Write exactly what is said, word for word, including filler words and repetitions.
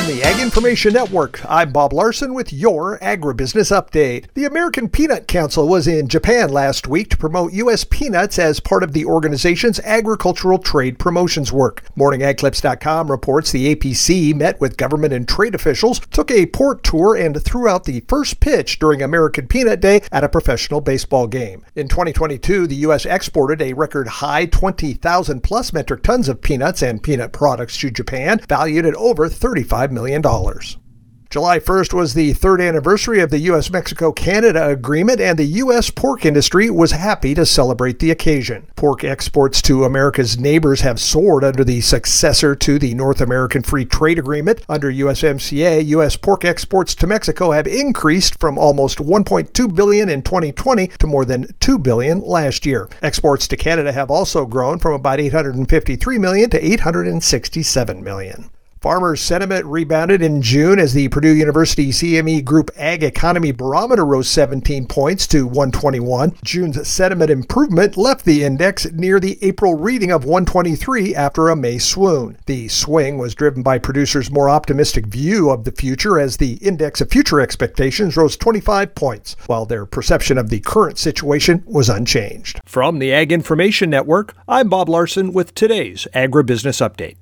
the Ag Information Network, I'm Bob Larson with your Agribusiness Update. The American Peanut Council was in Japan last week to promote U S peanuts as part of the organization's agricultural trade promotions work. Morning Ag Clips dot com reports the A P C met with government and trade officials, took a port tour, and threw out the first pitch during American Peanut Day at a professional baseball game. In twenty twenty-two, the U S exported a record high twenty thousand plus metric tons of peanuts and peanut products to Japan, valued at over thirty-five million dollars. July first was the third anniversary of the U S Mexico Canada agreement, and the U S pork industry was happy to celebrate the occasion. Pork exports to America's neighbors have soared under the successor to the North American Free Trade Agreement. Under U S M C A, U S pork exports to Mexico have increased from almost one point two billion dollars in twenty twenty to more than two billion dollars last year. Exports to Canada have also grown from about eight hundred fifty-three million dollars to eight hundred sixty-seven million dollars. Farmers' sentiment rebounded in June as the Purdue University C M E Group Ag Economy Barometer rose seventeen points to one twenty-one. June's sentiment improvement left the index near the April reading of one twenty-three after a May swoon. The swing was driven by producers' more optimistic view of the future as the index of future expectations rose twenty-five points, while their perception of the current situation was unchanged. From the Ag Information Network, I'm Bob Larson with today's Agribusiness Update.